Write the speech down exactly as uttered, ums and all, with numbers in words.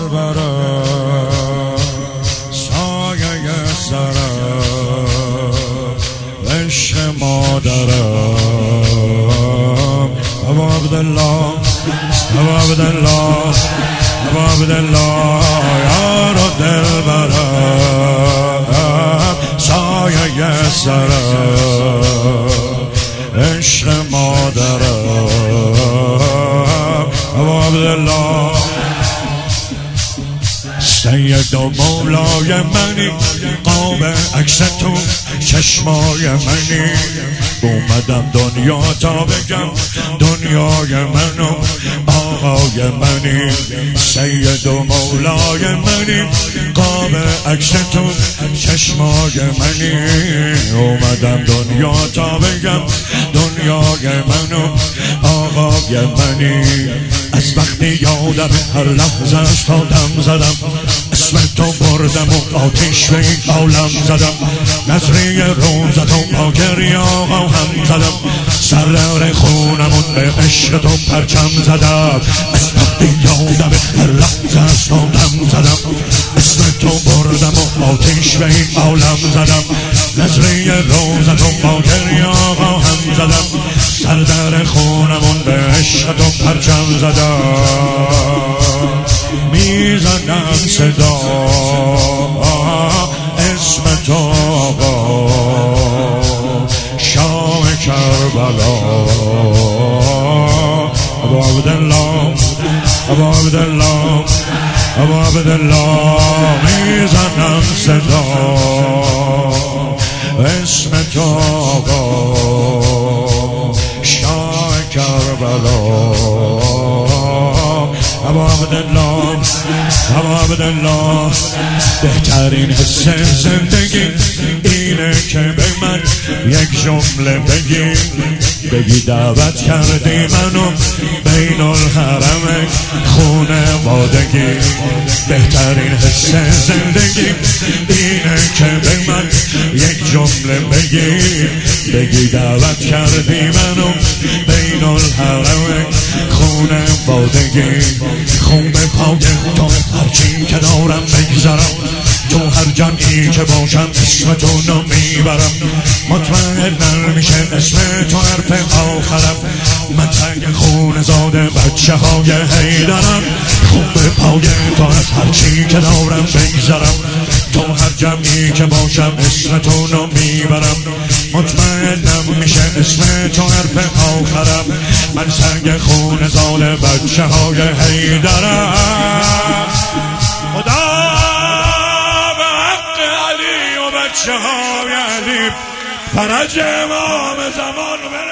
کربلا سایه سرم عشق مادرم ابا عبدالله ابا عبدالله ابا عبدالله یار و دلبرم سایه سرم عشق مادرم ابا عبدالله سید و مولای منی قاب عکس تو چشمای منی اومدم دنیا تا بگم دنیای منو آقای منی سید و مولای منی قاب عکس تو چشمای منی اومدم دنیا تا بگم دنیای منو آقای منی از وقتی یادم هر لحظه از تا دم زدم اسم تو بردم و آتیش به این عالم زدم نظری روزت و با گریه آقا هم زدم سرر خونمون به عشق تو پرچم زدم از وقتی یادم هر لحظه از تا دم زدم اسم تو بردم و آتیش به این عالم زدم نظری روزت و با گریه آقا هم زدم سرر خونمون به عشق تو پرچم زدم میزنم صدا اسم تو آقا شاه کربلا ابا عبدالله ابا عبدالله ابا عبدالله میزنم صدا اسم تو آقا شاه کربلا ابا عبدالله ابا عبدالله بهترین حس زندگی اینه که به من یک جمله بگی بگی دعوت کردی منو بین الحرم خونوادگی بهترین حس زندگی اینه که به من یک جمله بگی بگی دعوت کردی منو بین الحرم خونوادگی خون به پای تو هرچی که دارم بگذارم تو هر جمعی که باشم اسم تو نمیبرم مطمئن میشه اسم تو حرف آخرم من سنگ خون زاده بچه های حیدرم خون به پای تو هرچی که دارم بگذارم تو هر جمعی که باشم اسم تو نمیبرم مطمئنم میشه اسم تو حرف آخرم من سنگ خون زاده بچه های حیدرم خدا بچه های علی فرج امام زمان